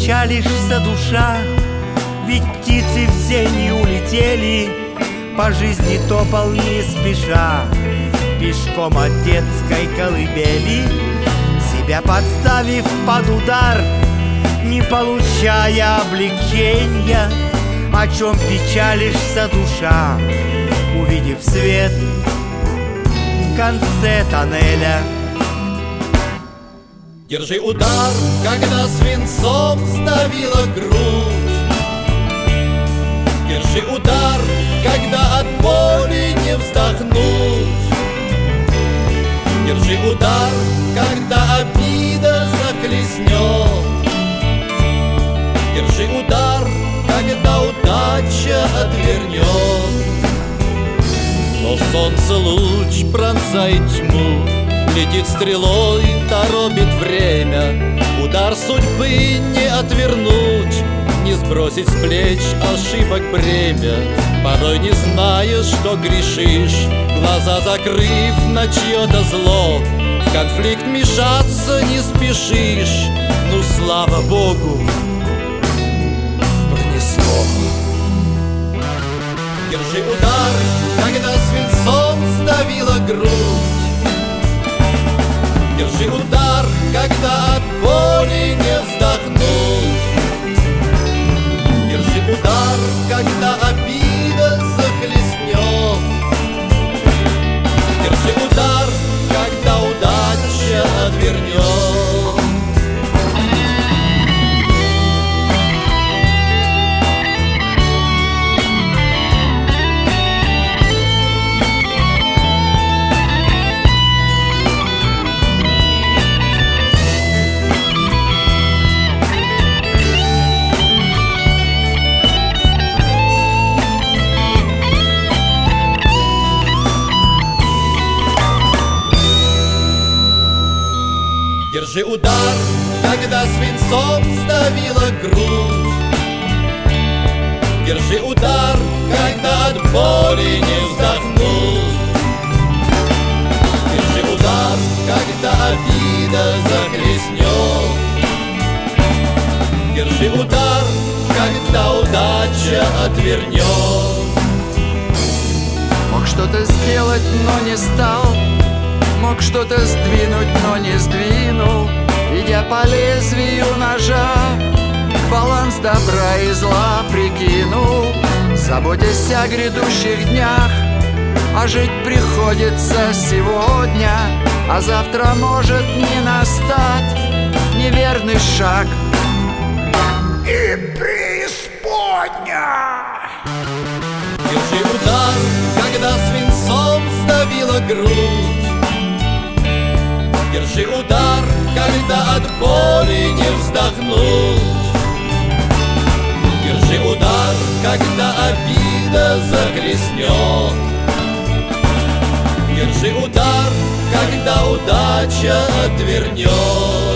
печалишься, душа, ведь птицы в сень улетели, по жизни топал не спеша, пешком от детской колыбели, себя подставив под удар, не получая облегчения. О чем печалишься, душа, увидев свет в конце тоннеля? Держи удар, когда свинцом сдавила грудь. Держи удар, когда от боли не вздохнуть. Держи удар, когда обида захлестнет. Держи удар, когда удача отвернет. Но солнце луч пронзает тьму, летит стрелой, торопит время. Удар судьбы не отвернуть, не сбросить с плеч ошибок бремя. Порой не знаешь, что грешишь, глаза закрыв на чье-то зло. В конфликт мешаться не спешишь, ну слава Богу, пронесло. Держи удар, когда свинцом сдавила грудь. Держи удар, когда от боли не вздохнуть. Держи удар, когда обида захлестнет. Держи удар, когда удача отвернет. Держи удар, когда свинцом сдавила грудь. Держи удар, когда от боли не вздохнуть. Держи удар, когда обида захлестнет. Держи удар, когда удача отвернет. Мог что-то сделать, но не стал. Мог что-то сдвинуть, но не сдвинул. Идя по лезвию ножа, баланс добра и зла прикинул. Заботясь о грядущих днях, а жить приходится сегодня, а завтра может не настать неверный шаг и преисподня. Держи удар, когда свинцом сдавила грудь. Держи удар, когда от боли не вздохнуть. Держи удар, когда обида захлестнет. Держи удар, когда удача отвернет.